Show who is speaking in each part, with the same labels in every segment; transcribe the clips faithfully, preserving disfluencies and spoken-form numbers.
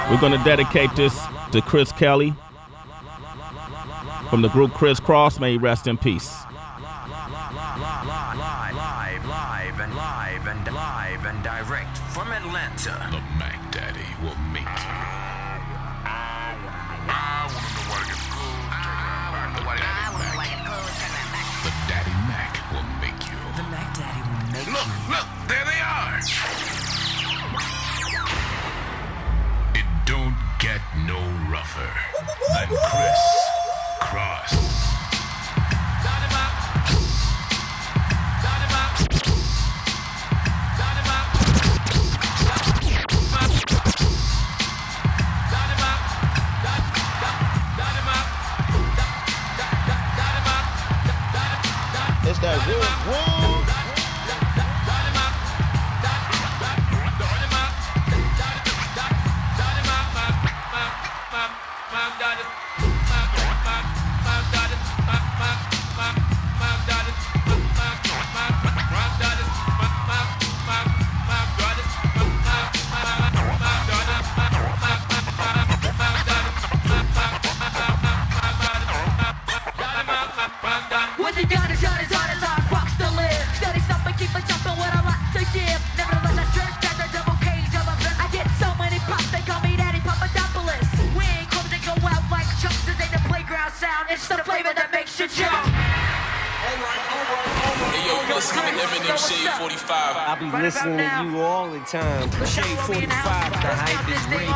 Speaker 1: We're going to dedicate this to Chris Kelly from the group Criss Cross. May he rest in peace.
Speaker 2: Live, live, and live, and live, and direct from Atlanta.
Speaker 3: The Mac Daddy will make you.
Speaker 4: I wanna know why it gets cool.
Speaker 2: I wanna know why it goes.
Speaker 3: The Daddy Mac will make you.
Speaker 2: The Mac Daddy will make
Speaker 4: Look,
Speaker 2: you.
Speaker 4: look, there they are.
Speaker 3: It don't get no rougher than Criss Cross.
Speaker 1: It's that real woo.
Speaker 5: When the gun is shot, it's hard as hard rocks to live. Steady stop and keep it jumping with a lot to give. Nevertheless, I jerk that the double cage of a bit. I get so many props, they call me Daddy Papadopoulos. We ain't close to go out like chumps. This ain't the playground sound. It's the flavor that makes you jump.
Speaker 6: Hey yo, you listen to Eminem Shade forty-five.
Speaker 7: I'll be listening to you all the time. Shade forty-five, the hype is real.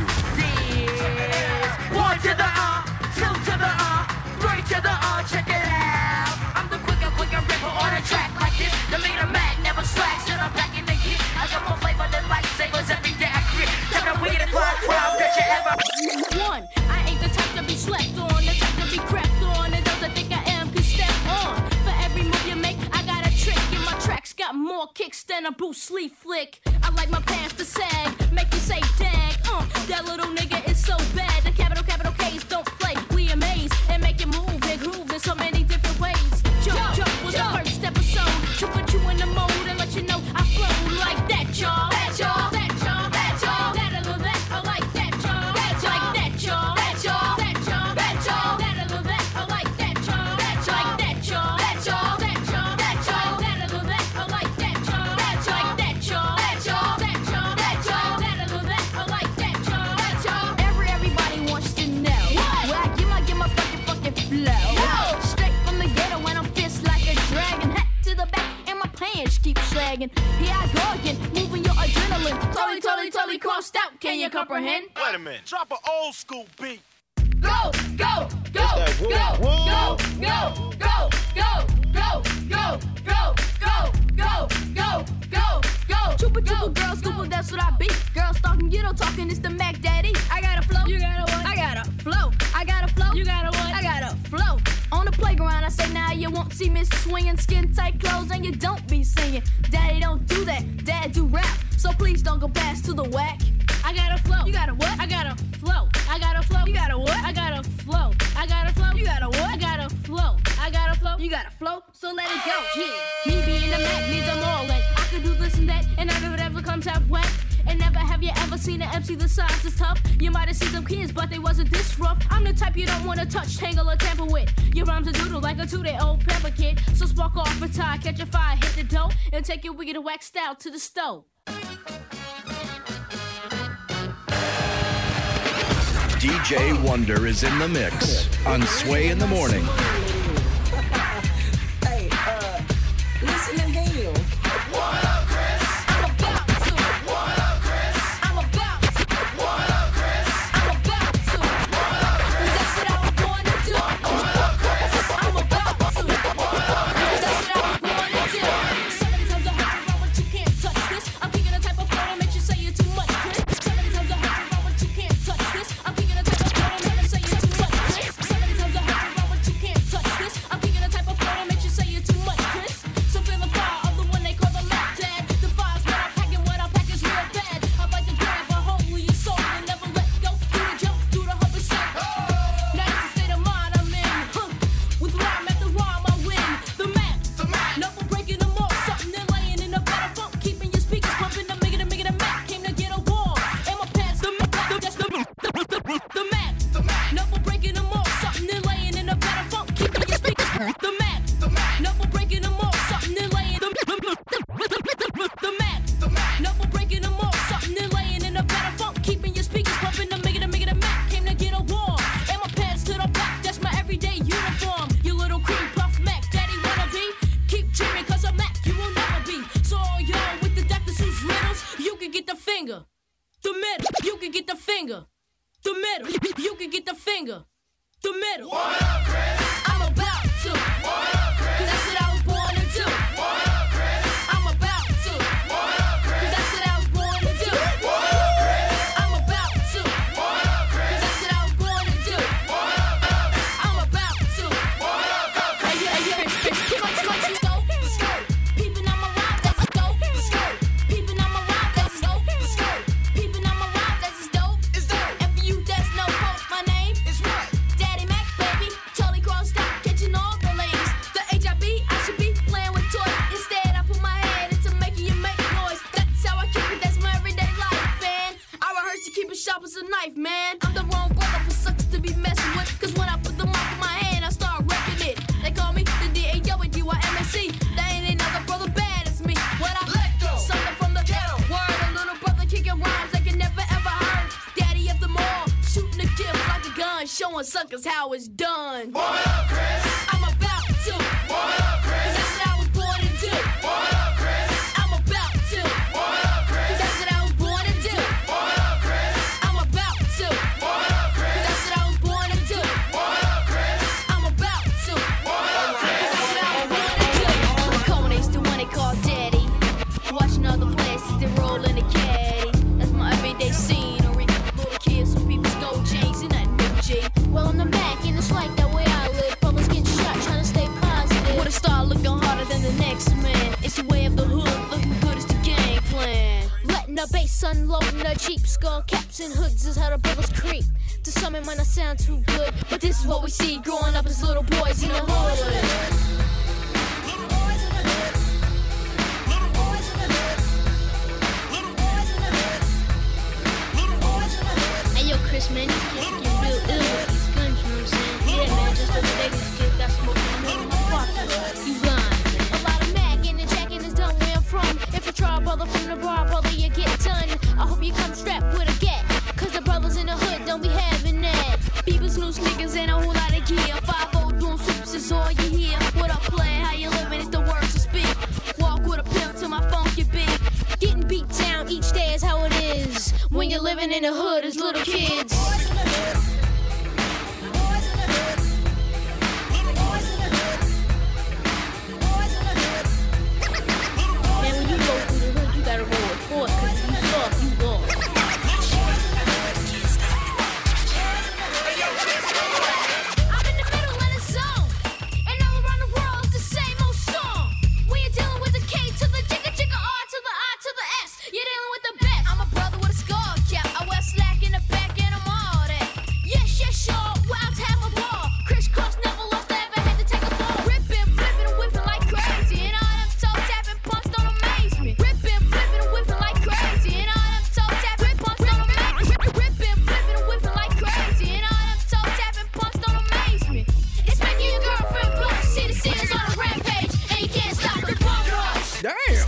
Speaker 5: One to the R, two to the R, three to the R, check it out. I'm the quicker, quicker ripper on a track like this. The leader Mac never slacks, and I'm back in the gear. I got more flavor than lightsabers every day I create. Tell the wicked and fly crowd that you ever.
Speaker 8: One, I ain't the type to be slept on, the type to be crapped on, and those that think I am can step on. For every move you make, I got a trick, and my tracks got more kicks than a Bruce Lee flick. I like my pants to sag, make you say dang, uh, that little nigga is so bad. The capital, capital K's don't play, we amaze, and make it move and groove in so many different ways. Jump, jump was the first episode, to put you in the mode and let you know I flow like that, y'all. That, y'all, that, y'all, that, y'all, that, a little that, I like that, y'all. That, like that, y'all. That, y'all, that, y'all, that, y'all, that, a little that, I like that, y'all. That, like that, y'all. That, y'all, that, y'all, that, y'all, that, a little that, I like that, y'all. That, like that, y'all. That, y'all, that, y'all, that, y'all, that, a little that, I like that, y'all. That, y'all. Every everybody wants to know where I get my get my fucking fucking flow. Straight from the ghetto when I'm fist like a dragon, hat to the back and my pants keep sagging. Here I go again, moving your adrenaline. Totally, totally, totally crossed out. Can you comprehend?
Speaker 4: Wait a minute. Drop an old school beat.
Speaker 5: Go, go, go, go, go, go, go, go, go, go, go, go, go, go, go, go, go. Chupa chupa girls, scuba, that's what I be. Girls talking, you don't talking, it's the Mac Daddy. I got a flow, you got a what? I got a flow. I got a flow, you got a what? I got a flow. On the playground, I say now you won't see me swinging skin tight clothes and you don't be singing. Daddy don't do that, Dad do rap. So please don't go past to the whack. I got a flow. You got a what? I got a flow. I got a flow. You got a what? I got a flow. I got a flow. You got a what? I got a flow. I got a flow. You got a flow. So let it go. Yeah. Me being the Mac needs a moral. I could do this and that, and I do whatever comes out wet. And never have you ever seen an M C the size is tough. You might have seen some kids, but they wasn't this rough. I'm the type you don't want to touch, tangle, or tamper with. Your rhymes are doodle like a two-day-old pepper kid. So spark off a tie, catch a fire, hit the dough, and take your wicked waxed out to the stove.
Speaker 9: D J Wonder is in the mix on Sway in the Morning.
Speaker 10: Hey, uh, listen to him.
Speaker 5: What up, Chris? I'm about to. What up, Chris? I'm about to. What up, Chris? I'm about to. What up, Chris? That's what I was born to do. What up, Chris? I'm about to. What up, Chris? That's what I was born to do. So many times I heard around, but you can't touch this. I'm picking a type of flow that makes you say you're too much, Chris. So many times I heard around, but you can't touch this. I'm picking a type of flow that makes you say you're too much, Chris. So many times I heard around, but you can't touch
Speaker 8: can get the finger, the middle.
Speaker 5: What up, Chris?
Speaker 8: I'm about to.
Speaker 5: What up, Chris?
Speaker 8: 'Cause that's what I was born to do.
Speaker 5: What up, Chris?
Speaker 8: I'm about to.
Speaker 5: What up, Chris?
Speaker 8: 'Cause that's what I was born to do.
Speaker 5: What up, Chris?
Speaker 8: I'm about to.
Speaker 5: What up, Chris?
Speaker 8: 'Cause that's what I was born to do.
Speaker 5: What up, Chris?
Speaker 8: I'm about to.
Speaker 5: What up, Chris?
Speaker 8: Hey, yeah, yeah, Chris, Chris, keep on, keep on, keep on.
Speaker 5: The skirt.
Speaker 8: Peeping on my rhyme, that's a dope.
Speaker 5: The skirt.
Speaker 8: Peeping on my rhyme, that's a dope.
Speaker 5: The skirt.
Speaker 8: Peeping on my rhyme, that's a dope.
Speaker 5: It's dope.
Speaker 8: And for you, there's no hope. My name
Speaker 5: It's right.
Speaker 8: Daddy Mac, baby. Totally crossed out, catching all the ladies. The H I B, I should be playing with toys. Instead, I put my head into making you make noise. That's how I keep it, that's my everyday life, man. I rehearse to keep it sharp as a knife, man. I'm the wrong brother for suckers to be messing with. Cause when I put the mic in my hand, I start wrecking it. They call me the D A W D Y M A C. There ain't another brother bad as me. What I
Speaker 5: Let go.
Speaker 8: Something from the
Speaker 5: Ghetto.
Speaker 8: word, a little brother kicking rhymes they can never ever heard. Daddy of them all, shooting a gift like a gun, showing suckers how it's done.
Speaker 5: What up, Chris?
Speaker 8: I'm about to.
Speaker 5: What up,
Speaker 8: 'Cause
Speaker 5: Chris?
Speaker 8: that's what I was born to do.
Speaker 5: What up, Chris?
Speaker 8: I'm about to.
Speaker 5: What up,
Speaker 8: 'Cause
Speaker 5: Chris?
Speaker 8: that's what I was born to do.
Speaker 5: What up, Chris?
Speaker 8: I'm about to.
Speaker 5: What up,
Speaker 8: 'Cause
Speaker 5: Chris?
Speaker 8: that's what I was born to do.
Speaker 5: What up, Chris?
Speaker 8: I'm about to.
Speaker 5: What up,
Speaker 8: 'Cause
Speaker 5: Chris?
Speaker 8: that's what I was born to do. Culminates to one they call daddy. Watching all the places they roll in the caddy. That's my everyday scenery. Little kids with people's gold chains and that new G. Well, on the Mac, and it's like that way I live. Brothers get shot trying to stay positive. With a star looking harder than the next man. It's the way of the hood, looking good as the game plan. Letting the bass unloading the cheap skull caps and hoods is how the brothers creep. To some it might not sound too good, but this is what we see growing up as little boys in the hood. Hey yo, Chris, man, these kids get real ill with these guns, you know what I'm saying? Yeah, man, just the other day these kids got smoked in the middle of my parking lot. You lying. A lot of magging and jacking is done where I'm from. If you try a brother from the bar, brother, you get done. I hope you come strapped with a gat, cause the brothers in the hood don't be having that. Beavers, loose niggas, and a whole lot of gear. five oh doing soups is all you hear. What up, play? How you living? It's the words to speak. Walk with a pimp till my funky beat. Getting beat down each day is how it is when you're living in the hood as little kids. Man, when you go through the hood, you gotta roll with force, cause if you soft, you lost. I'm in the middle of the zone, and all around the world it's the same old song. We are dealing with the K to the jigga jigga R to the I to the S. You're dealing with the best. I'm a brother with a skull cap. I wear slack in the back and I'm all that. Yes, yes, sure. Wild to have a ball. Crisscross never lost. I ever had to take a ball. Ripping, flipping, and whipping like crazy, and all them toe tapping punks don't amaze me. Ripping, flipping, and whipping like crazy, and all them toe tapping punks don't amaze me. Ripping, flipping, and whipping like crazy, and all them toe tapping punks don't amaze me. It's making your girlfriend blush. See the scenes on a rampage, and you can't stop the bum rush.
Speaker 7: Damn.
Speaker 8: Yeah.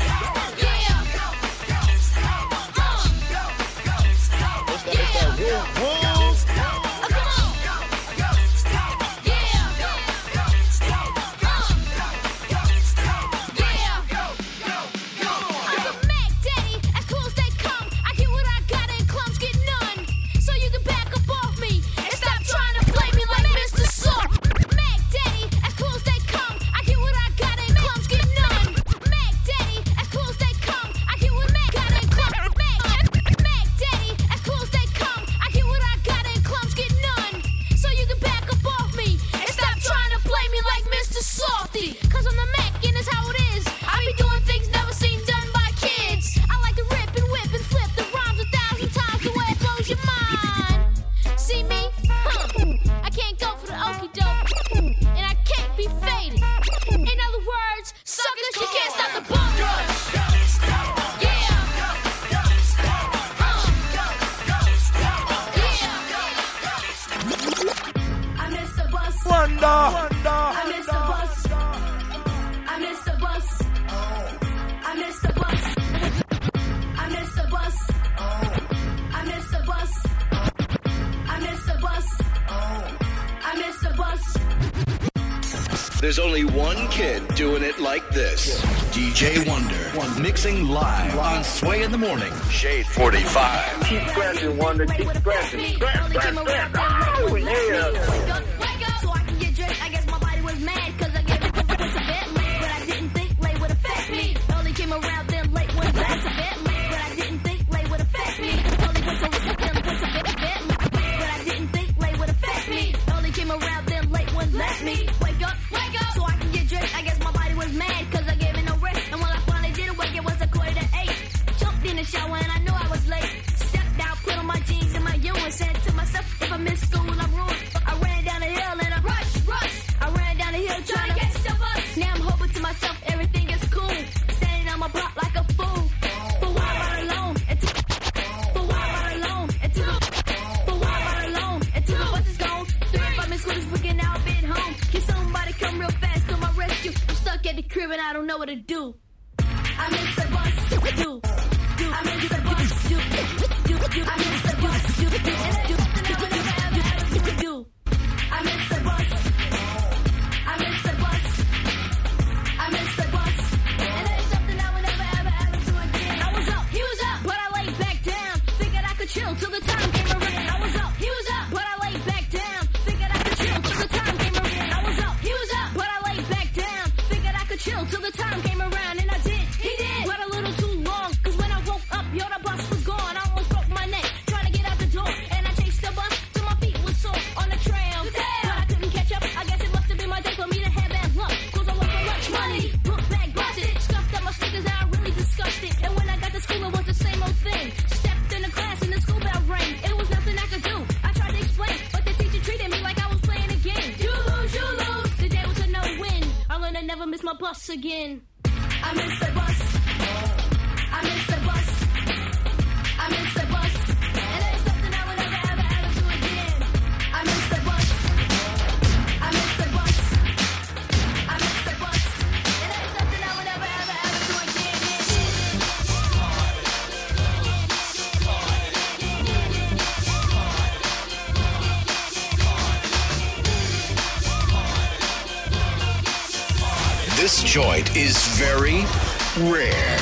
Speaker 8: Cause I'm the Mac and it's how it is. I be doing things never seen done by kids. I like to rip and whip and flip the rhymes a thousand times the way it blows your mind. See me? Huh. I can't go for the okie doke, and I can't be faded. In other words, suckers, you can't stop the bum rush. Yeah. Uh. Yeah.
Speaker 10: I missed the bus.
Speaker 7: Wonder.
Speaker 10: I missed the bus. I missed the bus. I missed the bus. I missed the bus. I missed the bus. I missed the bus. I missed the bus.
Speaker 9: There's only one kid doing it like this. D J Wonder, mixing live on Sway in the Morning. Shade forty-five.
Speaker 4: Keep scratching, Wonder. Keep scratching. Scratch, scratch, scratch. Oh, yeah.
Speaker 5: So I can get dressed. I guess my body was mad because I gave it the went to bed late. But I didn't think late would affect me. Only came around then late when back to bed late. But I didn't think late would affect me. Only went to then went to bed bed late. But I didn't think late would affect me. Only came around then late when left me. Wake up, wake up. So I can get dressed. I guess my body was mad because I gave it no rest. And when I finally did wake, it was a quarter to eight. Jumped in the shower and I knew I was late. Stepped out, put on my jeans and my U and said to myself, if I miss school, I'm ruined. I ran down the hill and I rush, rush. I ran down the hill trying to catch the bus. Now I'm hoping to myself everything is cool. Standing on my block like a fool. For why ride alone? Until, for why ride alone? Until, for why ride alone? Until the bus is gone. Three or five minutes school is booking out, been home. Can somebody come real fast to my rescue? I'm stuck at the crib and I don't know what to do. I miss the bus. Do, do. I miss the bus. Do, do, do. I miss the bus. Do, do, do. Do, do, do. Do. I miss the bus. I miss the bus. I miss the bus. And there's something I would never, ever, ever do again. I was up, he was up, but I laid back down. Figured I could chill till the time came around. I was up, he was up, but I laid back down. Figured I could chill till the time came around. I was up, he was up, but I laid back down. Figured I could chill till the time came around. And I did, he did, but a little too long. Cause when I woke up, yo, the bus was gone. I almost broke my neck trying to get out the door. And I chased the bus till my feet was sore on the tram. But I couldn't catch up. I guess it must have been my day for me to have bad luck. Cause I went for lunch money, book bag busted, stuffed up my stickers and I really disgusted. And when I got to school, it was the same old thing. Stepped in the class and the school bell rang. It was nothing I could do. I tried to explain, but the teacher treated me like I was playing a game. You lose, you lose. The day was a no-win. I learned to never miss my bus again. I miss the bus. I miss the bus. I miss the bus. And there's something I would never, ever, ever do again. I miss the bus. I miss the bus. I miss the bus. And there's something I would never, ever, ever do again.
Speaker 9: This joint is very rare.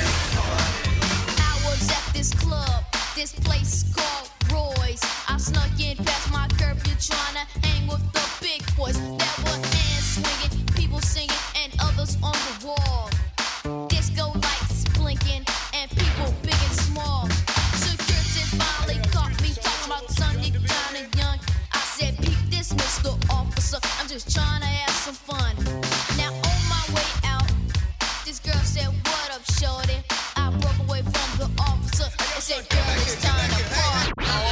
Speaker 8: I was at this club, this place called Roy's. I snuck in past my curfew trying to hang with the big boys. There were hands swinging, people singing, and others on the wall. Disco lights blinking, and people big and small. Security finally caught me talking about Sunday kind of young. I said, peep this, Mister Officer, I'm just trying to have some fun. Now on my way out, this girl said, what up, shorty? I broke away from the officer and said, girl, it's time to party.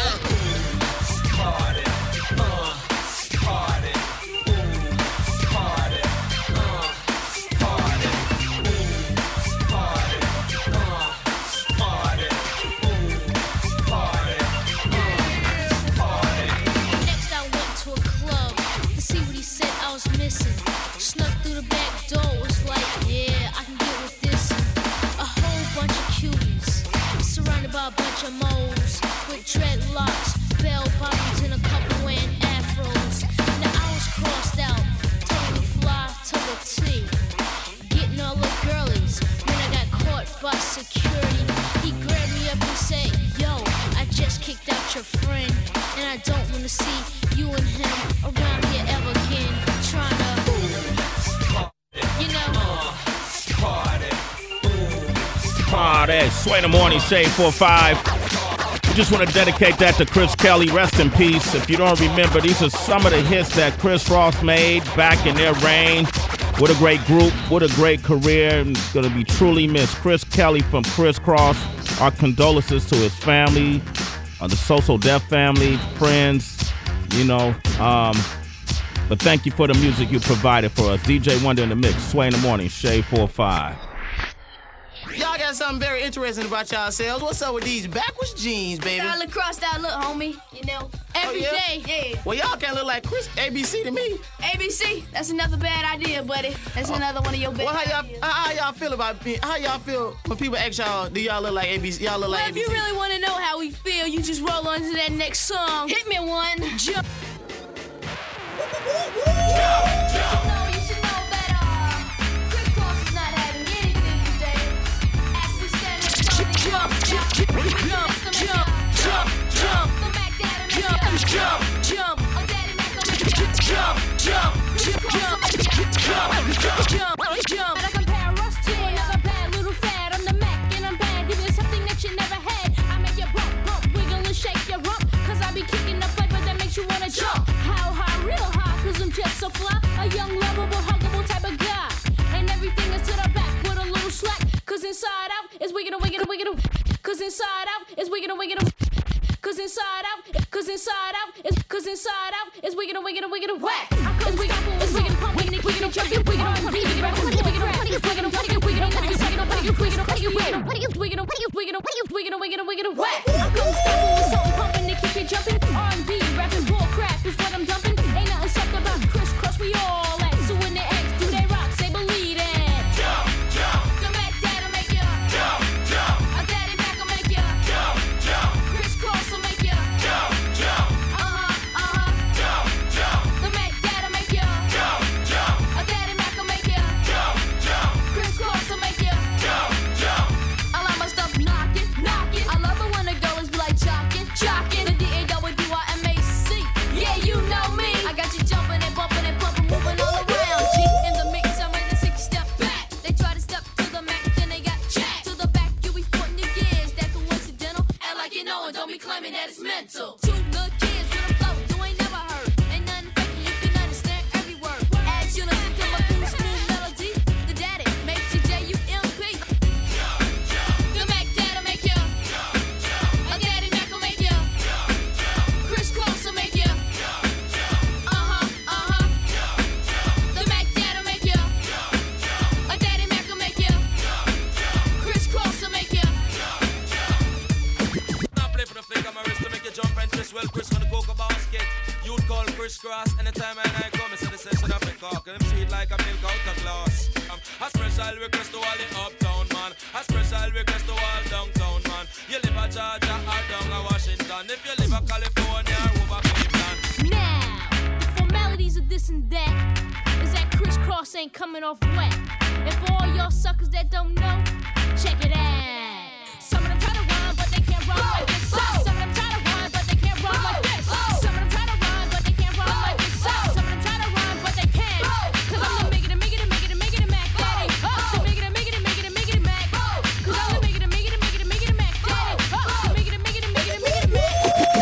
Speaker 7: Party, uh, party, ooh, party, uh, party, ooh, party, uh, party, ooh, party, uh, party.
Speaker 8: Next I went to a club to see what he said I was missing. Snuck through the back door, was like, yeah, I can get with this. A whole bunch of cuties, surrounded by a bunch of moles with dreadlocks, bell bottoms, and a couple wearing afros. Now I was crossed out, totally fly to the T, getting all the girlies. When I got caught by security, he grabbed me up and said, yo, I just kicked out your friend, and I don't want to see you and him around here ever again. Trying to, you know.
Speaker 1: Party. Sway in the Morning, Shade four five. We just want to dedicate that to Chris Kelly. Rest in peace. If you don't remember, these are some of the hits that Chris Ross made back in their reign. What a great group. What a great career. It's going to be truly missed. Chris Kelly from Criss Cross. Our condolences to his family, uh, the So So Def family, friends, you know. Um, but thank you for the music you provided for us. D J Wonder in the mix. Sway in the Morning, Shade four five.
Speaker 11: Y'all got something very interesting about yourselves. What's up with these backwards jeans, baby?
Speaker 5: Style across that look, homie. You know, every
Speaker 11: oh, yeah?
Speaker 5: day. Yeah.
Speaker 11: Well, y'all can't look like Chris A B C to me.
Speaker 5: A B C, that's another bad idea, buddy. That's oh. another one of your bad
Speaker 11: well, how y'all,
Speaker 5: ideas.
Speaker 11: How, how y'all feel about me? How y'all feel when people ask y'all, do y'all look like A B C? Y'all look
Speaker 8: well,
Speaker 11: like A B C?
Speaker 8: If you really want to know how we feel, you just roll on to that next song.
Speaker 5: Hit me one.
Speaker 8: Jump.
Speaker 5: You should know, you should
Speaker 8: wiggin', cause inside out is wiggin' wiggin'. Cause inside out, cause inside out, is cause inside out is wiggin' wiggin' wiggin' whack. It's wiggin' it's wiggin' pumping, wiggin' jumping, wiggin' on beat, wiggin' rap, wiggin' rap, wiggin' wiggin' wiggin' wiggin' wiggin' wiggin' wiggin' wiggin' wiggin' wiggin' wiggin' whack. I come steppin' with something pumping to keep you jumping. R and B, rapping bull crap is what I'm dumping. Ain't nothing sucked about crisscross, we all at. So when the X do they rock, say believe it.
Speaker 12: Jump, jump.
Speaker 8: The Mac Dad'll make ya
Speaker 12: jump, jump.
Speaker 8: A Daddy Mac will make ya
Speaker 12: jump, jump.
Speaker 8: Crisscross will make ya
Speaker 12: jump, jump.
Speaker 8: Uh-huh, uh-huh.
Speaker 12: Jump, jump.
Speaker 8: The Mac Dad'll make ya
Speaker 12: jump, jump.
Speaker 8: A Daddy Mac will make ya
Speaker 12: jump, jump.
Speaker 8: Crisscross will make ya
Speaker 12: jump, jump.
Speaker 8: I like my stuff knockin', knockin'. I love it when the girls be like jockin', jockin'. The D A W I M A C. Yeah, you know me. I got you jumpin' and bumpin' and pumpin', moving all around. G in the mix, I'm ready to six step back. They try to step to the Mac, then they got jacked. To the back, you be putting the gears. That coincidental. Act like you know and don't be claiming that it's mental. Two good kids with a flow you ain't never heard. Ain't nothing fake, you can understand every word. As you listen to my cool smooth melody, the daddy makes you J U M P. The Mac Dad'll make ya. A Daddy Mac will make ya. Crisscross will make ya. Uh-huh, uh-huh. The Mac Dad'll make ya. A Daddy Mac will make ya. Crisscross will make ya.
Speaker 13: Now play for the flick of my wrist to make you jump and twist. Well, Chris for the cocoa basket. You'd call crisscross anytime and I come into the session of the cock. And sweet like a milk out of glass. Um, a special request to all the uptown man. A special request to all downtown man. You live at Georgia or down at Washington. If you live at California or over Cleveland.
Speaker 8: Now, the formalities of this and that is that crisscross ain't coming off wet. And for all y'all suckers that don't know, check it out. Some of them try to rhyme, but they can't rhyme like this. Some of them try to rhyme, but they can't rhyme like this. Some of them try to rhyme, but they can't rhyme like this. Some of them try to rhyme, but they can't. Cause I'm the make it, make it, make it, make it, Mac Daddy. The make it, make it, make it, make it, Mac. Cause I'm the make it, make it, make it, make it, Mac Daddy. The make it, make it, make it, make it, Mac.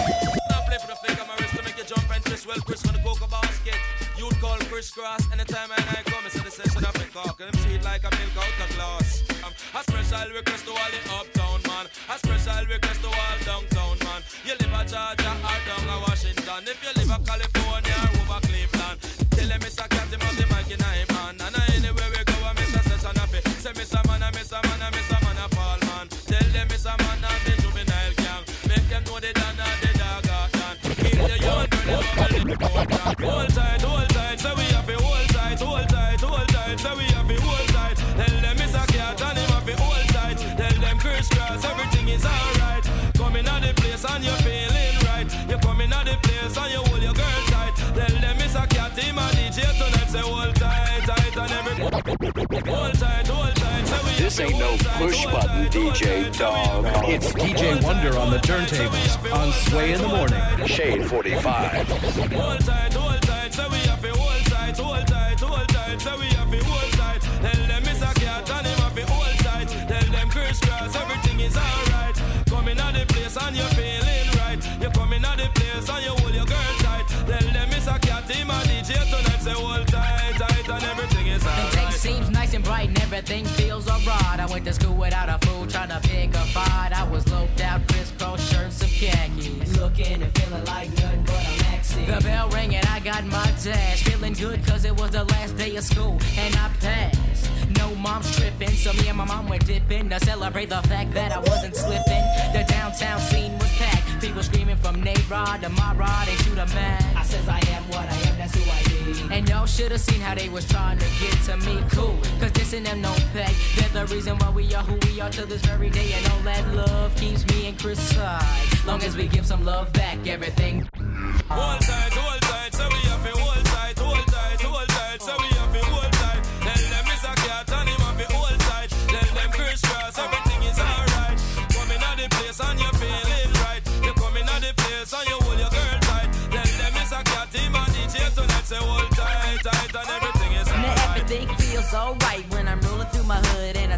Speaker 13: Now play for the flick of my wrist to make you jump and twist. Well, Chris for the cocoa basket. You'd call crisscross anytime and I come into the session of the cock. And them sweet like a milk out of glass. Um, a special request to all the uptown man. A special request to all downtown man. You live at Georgia or down at Washington. If you live at California or over Cleveland. Tell them Mister Cat him have the mic in him hand. And anywhere we go I miss a session of it. Say Mister Man and Mister Man and Mister Man a fall man. Tell them Mister Man and the juvenile gang. Make them know the dan and the dog out dan. Kill the young burn them up and the cold down. Hold tight, hold tight, so we have to hold tight. Hold tight, hold tight, so we have to hold tight. Tell them Mister Cat and him have to hold tight. Tell them crisscross, everything is alright. Coming out the place and you're feeling right. You're coming out the place and you hold your girl tight. Tell them Mister Cat, him and D J tonight. Say hold tight, tight and everything. Hold tight, hold tight, so we
Speaker 9: This ain't no push button D J, dog.
Speaker 14: It's D J Wonder on the turntables on Sway in the Morning.
Speaker 9: Shade forty-five.
Speaker 13: Hold tight, hold tight, so we have to hold tight, hold tight, hold tight, so we have to hold tight. Tell them Mister Cat and him have to hold tight. Tell them crisscross, everything is alright. Coming out the place and you're feeling right. You're coming out the place and you hold your girl tight. Tell them Mister Cat, him and D J tonight. Say hold tight, tight and everything is alright.
Speaker 15: The day seems nice and bright and everything feels alright. I went to school without a fool trying to pick a fight. I was loped out, crisscross shirts and khakis.
Speaker 7: Looking and feeling like nothing but a maxi.
Speaker 15: The bell rang and I got my dash. Feeling good cause it was the last day of school and I passed. No mom's tripping, so me and my mom went dipping to celebrate the fact that I wasn't slipping. The downtown scene was packed. People screaming from Nayrod to my rod and shoot a man.
Speaker 7: I says I am what I am, that's who I be.
Speaker 15: And y'all should've seen how they was trying to get to me. Cool, cause this and them no pay. They're the reason why we are who we are to this very day. And all that love keeps me and Chris side. Long as we give some love back, everything.
Speaker 13: Hold tight, hold tight, so we have to hold tight, hold tight, hold tight, so we have to hold tight. Tell them Mister Cat and him have to hold tight. Tell them crisscross, everything is alright. Coming out the place and you're feeling right. You're coming out the place and you hold your girl tight. Tell them Mister Cat, him and D J tonight. Say hold tight, tight and everything is alright.
Speaker 15: Everything feels alright when I'm rolling through my hood and I see the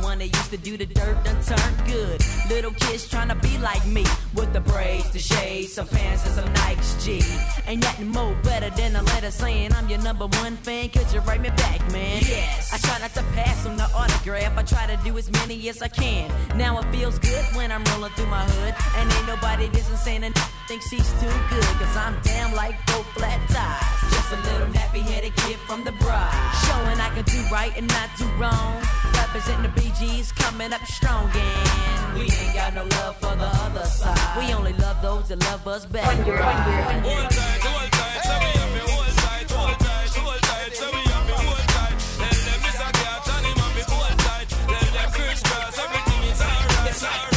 Speaker 16: one that used to do the dirt done turned good. Little kids trying to be like me, with the braids, the shades, some pants and some Nikes, G. Ain't nothing more better than a letter saying I'm your number one fan, could you write me back, man? Yes. I try not to pass on the autograph, I try to do as many as I can. Now it feels good when I'm rolling through my hood, and ain't nobody dissing saying a thinks he's too good, cause I'm damn like four flat tires. Just a little nappy-headed kid from the bride, showing I can do right and not do wrong. Representing the B Gs, coming up strong, and we ain't got no love for the other side. We only love those that love us back. Hold tight, hold tight, so we have to hold tight, hold tight, hold tight, so we have to hold tight. Let them miss a catch and him have to hold tight. Let them crisscross, everything is alright, it's alright.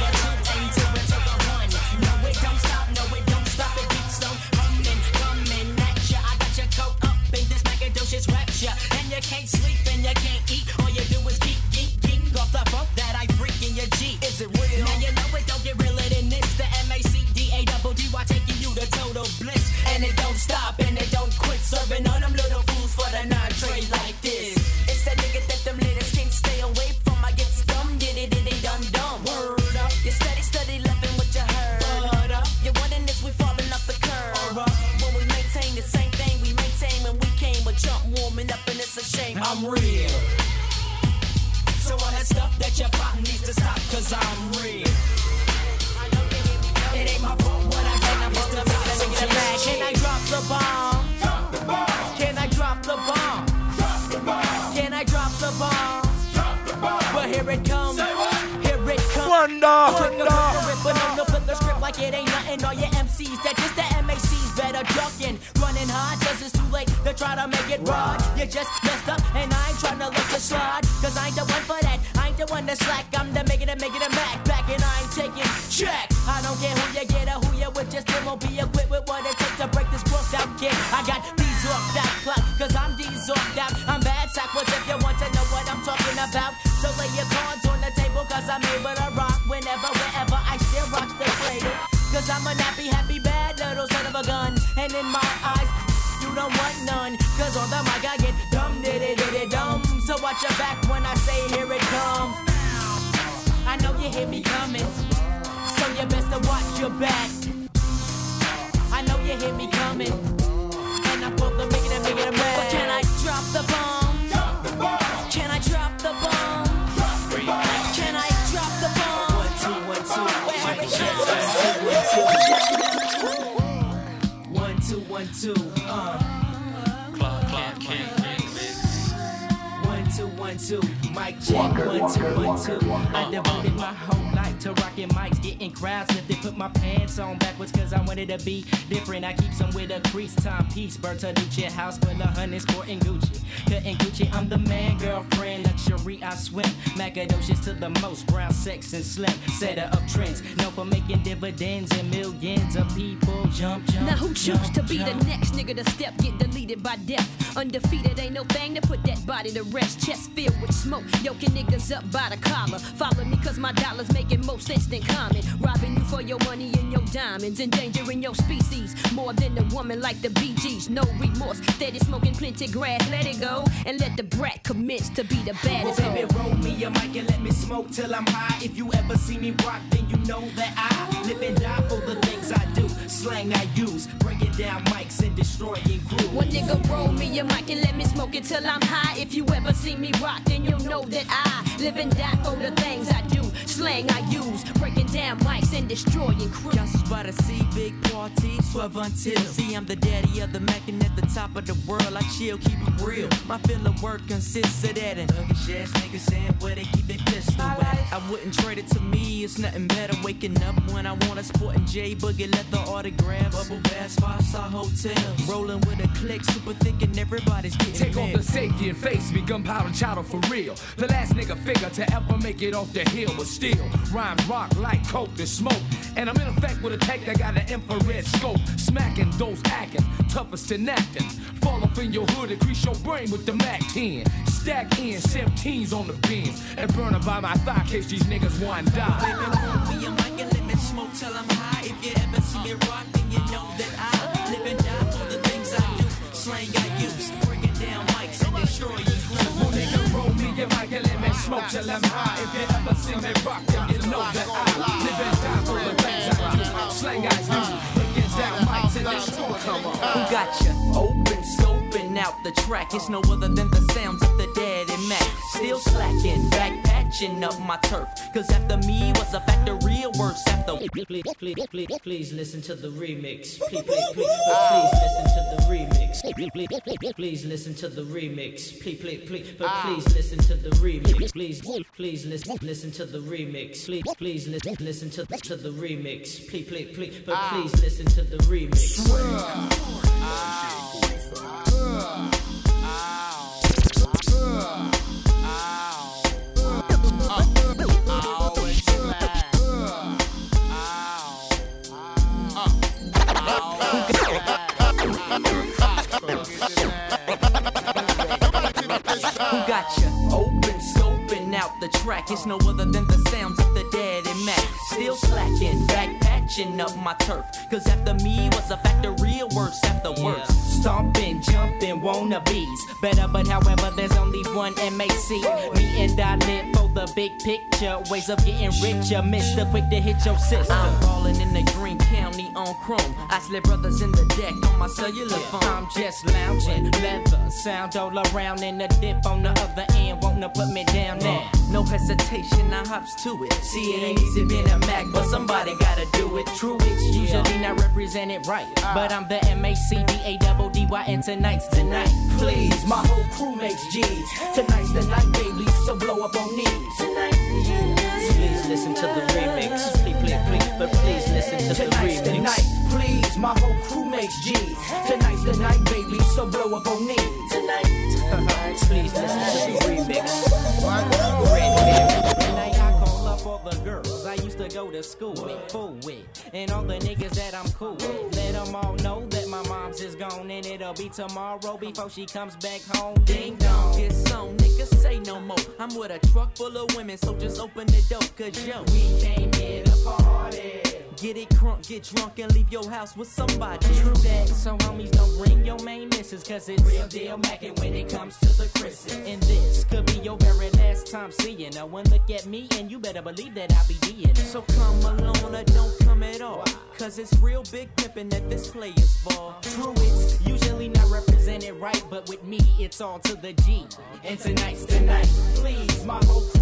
Speaker 16: And you can't sleep and you can't eat. All you do is geek, geek, geek off the funk that I freak in your G. Is it real? Now you know it don't get realer than this. The M A C D A double D Y taking you to total bliss. And it don't stop and it don't quit. Serving all them little fools for the non-trade like this. It's that nigga that them little can't stay away from. I get scum, did it, did it, done dumb. Word up. You steady, steady loving what you heard. Word up. You're wondering if we falling off the curb. Right. When we maintain the same thing we maintain when we came a jump warming up and it's a shame. I'm real. So all that stuff that your pop needs to stop, cause I'm real. It ain't my fault what I done, I'm just about to get it back. Can I drop the bomb? Drop the bomb. Can I drop the bomb? Drop the bomb. Can I drop the bomb? Drop the bomb. But here it comes. Say what? Here it comes. Wonder, wonder. But no, no, flip the script like it ain't nothing. All your M Cs, that just the M A Cs better ducking. Running hard, cause it's too late to try to make it broad. You just messed up, and I ain't trying to let you slide. Cause I ain't the one for that, I ain't the one that's slack. I'm the making it, making it back, back, and I ain't taking check. I don't care who you get or who you with, just still won't be equipped with what it takes to break this crooked out kid. I got these off that clock, cause I'm these off out. I'm bad sackwards if you want to know what I'm talking about. So lay your cards on the table, cause I'm able to rock whenever, wherever I still rock the cradle. Cause I'm a nappy, happy, bad little son of a gun. And in my eyes, you don't want none. Cause on the mic I get dumb, diddy, diddy, dumb. So watch your back when I say here it comes. I know you hear me coming, so you best to watch your back. I know you hear me coming, and I'm both the making it, making it mad. But can I drop the bomb? Drop the bomb. Can I drop the bomb? Drop the bomb. Can I drop the bomb? One, two, one, two. Where it goes. One, two, one, two. Uh. Clock, clock, king, one, two, one, two. Mic check, one, two, one, two. I devoted my whole life to rocking mics, getting crowds if they put my pants on backwards, cause I wanted to be different. I keep some with a crease, timepiece, Bertolucci, house full of honey, sporting Gucci. Cutting Gucci, I'm the man, girlfriend, luxury, I swim. Macadocious to the most, brown, sex, and slim. Setter of trends, known for making dividends and millions of people jump, jump.
Speaker 17: Now who choose
Speaker 16: jump,
Speaker 17: to be
Speaker 16: jump.
Speaker 17: the next nigga to step, get deleted by death? Undefeated, ain't no thing to put that body to rest. Chest filled with smoke, yoking niggas up by the collar. Follow me cause my dollars making more sense than common. Robbing you for your money and your diamonds, endangering your species more than a woman like the Bee Gees. No remorse, steady smoking plenty grass. Let it go and let the brat commence to be the baddest.
Speaker 16: Well, baby, roll me a mic and let me smoke till I'm high. If you ever see me rock, then you know that I live and die for the things I do. Slang I use, breaking down mics and destroying crew.
Speaker 17: One nigga roll me a mic and let me smoke it till I'm high. If you ever see me rock, then you'll know that I live and die for the things I do. Slang I use, breaking down mics and destroying crew.
Speaker 16: Y'all about to see big party, swerve until. See, I'm the daddy of the Mac and at the top of the world. I chill, keep it real. My field of work consists of that and ugly ass niggas saying where they keep their pistol at. I wouldn't trade it to me, it's nothing better. Waking up when I want a sporting J Boogie, let the autographs. Bubble bass, five star hotels. Rolling with a click, super thinking everybody's getting
Speaker 18: Take
Speaker 16: mad.
Speaker 18: off the safety and face me, gunpowder chowder for real. The last nigga figure to ever make it off the hill, but still rhymes rock like coke to smoke. And I'm in effect with a tech that got an infrared scope, smacking those acting toughest to acting. Fall up in your hood, increase your brain with the Mac ten. Stack in seventeens on the bins and burn her by my thigh case these niggas want to die.
Speaker 16: Baby, roll me a mic and let me smoke till I'm high. If you ever see me rock, then you know that I live and die for the things I do. Slang I use, breaking down mics and destroying crew.
Speaker 18: Nigga, roll me a your mic and let me smoke till I'm high. If you ever see me rock, then you know that I live and die for the things I do. Slang I do, but get down mics in this tour. Come on.
Speaker 16: Who got you open, scoping out the track? It's no other than the sounds of the Daddy Mac. Still slacking, back patching up my turf. Cause after me was a factory of worse after.
Speaker 19: Please, please, please, please listen to the remix. Please, please, please, please listen to the remix. Please, please, please listen to the remix. Please, please, please, but please listen to the remix. Please, please listen, listen to the remix. Please, please listen, listen to to the remix. Please, please, please, but please listen to the remix.
Speaker 16: Who got you open, scoping out the track? It's no other than the sounds of the Daddy Mac. Still slacking, back patching up my turf. Cause after me was a factory of worse after worse.
Speaker 15: Stomping, jumping, wannabes. Better, but however, there's only one M A C. Me and I live for the big picture. Ways of getting richer, Mister Quick to hit your sister.
Speaker 16: I'm ballin' in the Green County on chrome. I slip brothers in the deck on my cellular phone.
Speaker 15: I'm just lounging, leather, sound all around, and the dip on the other end. Wanna put me down now?
Speaker 16: No hesitation, I hops to it. See, it ain't easy being a Mac, but somebody gotta do it.
Speaker 15: True, it's usually not represented right. But I'm the M A C D A double D Y, and tonight's tonight.
Speaker 16: Please, my whole crew makes G's. Tonight's the night, baby, so blow up on knees. Tonight,
Speaker 19: please listen to the remix. Please, please, please, but please listen to
Speaker 16: tonight's
Speaker 19: the remix.
Speaker 16: Tonight's the night, please, my whole crew makes G's. Tonight's the night, baby, so blow up on knees. Tonight,
Speaker 19: please listen to the remix.
Speaker 15: Tonight I call up all the girls I used to go to school with, fool with, and all the niggas that I'm cool with. Let them all know that my mom's is gone, and it'll be tomorrow before she comes back home. Ding dong.
Speaker 16: Get some niggas say no more. I'm with a truck full of women, so just open the door, cause yo,
Speaker 15: we came here to party.
Speaker 16: Get it crunk, get drunk, and leave your house with somebody.
Speaker 15: True that, so homies don't bring your main missus, cause it's real deal mackin' when it comes to the Chris's. And this could be your very last time seeing her. One look at me and you better believe that I'll be D'ing it.
Speaker 16: So come alone or don't come at all, cause it's real big pimpin' that this play is for.
Speaker 15: True, it's usually not represented right, but with me it's all to the G. And tonight's tonight, please, my whole